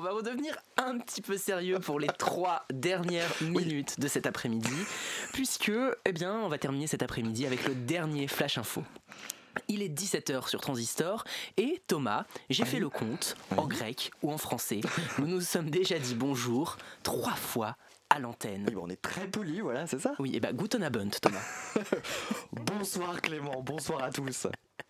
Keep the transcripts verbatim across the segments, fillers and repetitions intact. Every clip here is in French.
va redevenir un petit peu sérieux pour les trois dernières minutes de cet après-midi, puisque, eh bien, on va terminer cet après-midi avec le dernier Flash Info. Il est dix-sept heures sur Transistor et Thomas, j'ai oui. fait le compte oui. en grec ou en français. Nous nous sommes déjà dit bonjour trois fois à l'antenne. Oui, bon, on est très polis, voilà, c'est ça ? Oui, et bah guten Abend, Thomas. Bonsoir Clément, bonsoir à tous.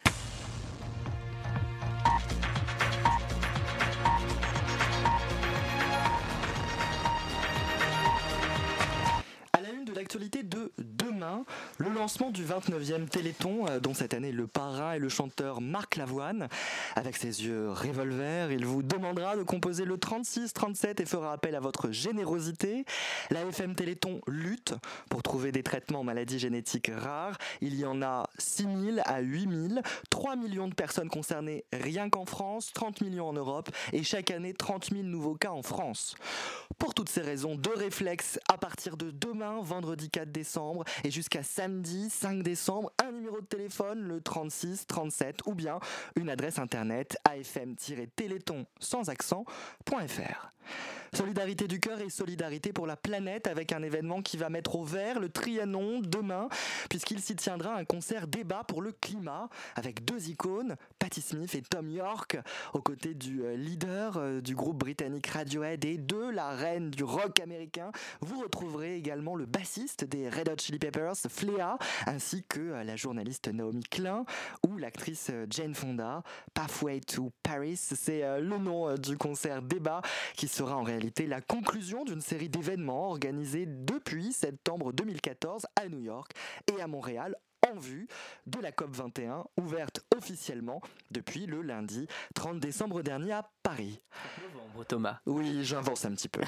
L'actualité de demain, le lancement du vingt-neuvième Téléthon, euh, dont cette année le parrain est le chanteur Marc Lavoine. Avec ses yeux revolver, il vous demandera de composer le trente-six trente-sept et fera appel à votre générosité. La F M Téléthon lutte pour trouver des traitements aux maladies génétiques rares. Il y en a six mille à huit mille, trois millions de personnes concernées rien qu'en France, trente millions en Europe et chaque année trente mille nouveaux cas en France. Pour toutes ces raisons, deux réflexes à partir de demain, vendredi quatre décembre et jusqu'à samedi cinq décembre, un numéro de téléphone, le trente-six trente-sept ou bien une adresse internet a f m tiret téléthon sans accent point f r. Solidarité du cœur et solidarité pour la planète avec un événement qui va mettre au vert le Trianon demain puisqu'il s'y tiendra un concert débat pour le climat avec deux icônes, Patti Smith et Thom Yorke, aux côtés du leader du groupe britannique Radiohead et de la reine du rock américain. Vous retrouverez également le bassiste des Red Hot Chili Peppers, Flea, ainsi que la journaliste Naomi Klein ou l'actrice Jane Fonda. Pathway to Paris, c'est le nom du concert débat qui sera en réalité la conclusion d'une série d'événements organisés depuis septembre deux mille quatorze à New York et à Montréal en vue de la COP vingt et un, ouverte officiellement depuis le lundi trente décembre dernier à Paris. Novembre, Thomas. Oui, j'avance un petit peu.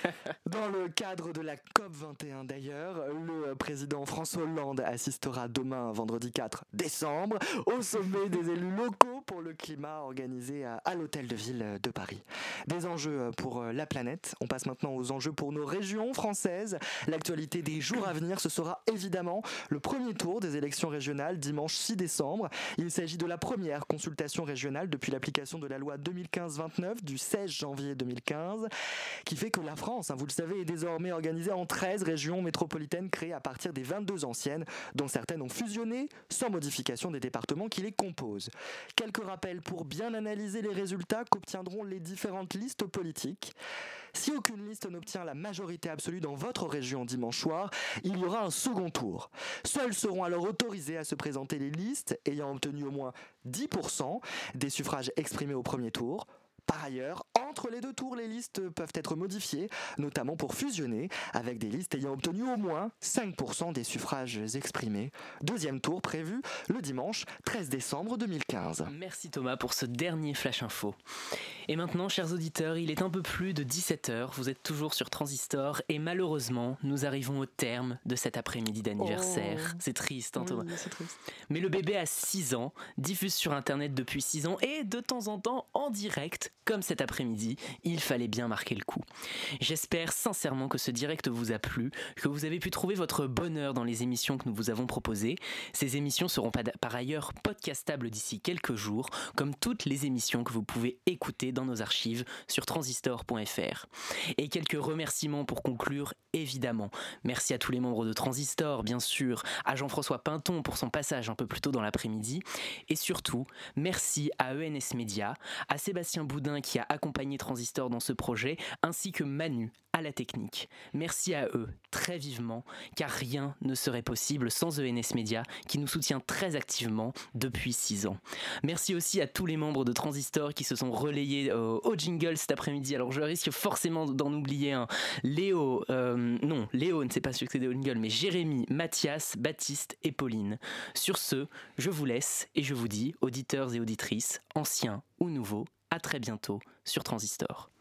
Dans le cadre de la COP vingt et un d'ailleurs, le président François Hollande assistera demain, vendredi quatre décembre, au sommet des élus locaux pour le climat organisé à, à l'Hôtel de Ville de Paris. Des enjeux pour la planète. On passe maintenant aux enjeux pour nos régions françaises. L'actualité des jours à venir, ce sera évidemment le premier tour des élections régionales dimanche six décembre. Il s'agit de la première consultation régionale depuis l'application de la loi deux mille quinze vingt-neuf du seize janvier deux mille quinze qui fait que la France, hein, vous le savez, est désormais organisée en treize régions métropolitaines créées à partir des vingt-deux anciennes, dont certaines ont fusionné sans modification des départements qui les composent. Quelques rappels pour bien analyser les résultats qu'obtiendront les différentes listes politiques. Si aucune liste n'obtient la majorité absolue dans votre région dimanche soir, il y aura un second tour. Seuls seront alors autorisés à se présenter les listes ayant obtenu au moins dix pour cent des suffrages exprimés au premier tour. Par ailleurs, entre les deux tours, les listes peuvent être modifiées, notamment pour fusionner avec des listes ayant obtenu au moins cinq pour cent des suffrages exprimés. Deuxième tour prévu le dimanche treize décembre deux mille quinze. Merci Thomas pour ce dernier Flash Info. Et maintenant, chers auditeurs, il est un peu plus de dix-sept heures, vous êtes toujours sur Transistor et malheureusement, nous arrivons au terme de cet après-midi d'anniversaire. Oh. C'est triste, hein Thomas ? Oui, c'est triste. Mais le bébé a six ans, diffuse sur Internet depuis six ans et de temps en temps en direct. Comme cet après-midi, il fallait bien marquer le coup. J'espère sincèrement que ce direct vous a plu, que vous avez pu trouver votre bonheur dans les émissions que nous vous avons proposées. Ces émissions seront par ailleurs podcastables d'ici quelques jours, comme toutes les émissions que vous pouvez écouter dans nos archives sur transistor point f r. Et quelques remerciements pour conclure, évidemment. Merci à tous les membres de Transistor, bien sûr, à Jean-François Pinton pour son passage un peu plus tôt dans l'après-midi, et surtout, merci à E N S Média, à Sébastien Boudin qui a accompagné Transistor dans ce projet, ainsi que Manu à la technique. Merci à eux, très vivement, car rien ne serait possible sans E N S Média, qui nous soutient très activement depuis six ans. Merci aussi à tous les membres de Transistor qui se sont relayés euh, au jingle cet après-midi. Alors je risque forcément d'en oublier un. Léo, euh, non, Léo ne s'est pas succédé au jingle, mais Jérémy, Mathias, Baptiste et Pauline. Sur ce, je vous laisse et je vous dis, auditeurs et auditrices, anciens ou nouveaux, à très bientôt sur Transistor.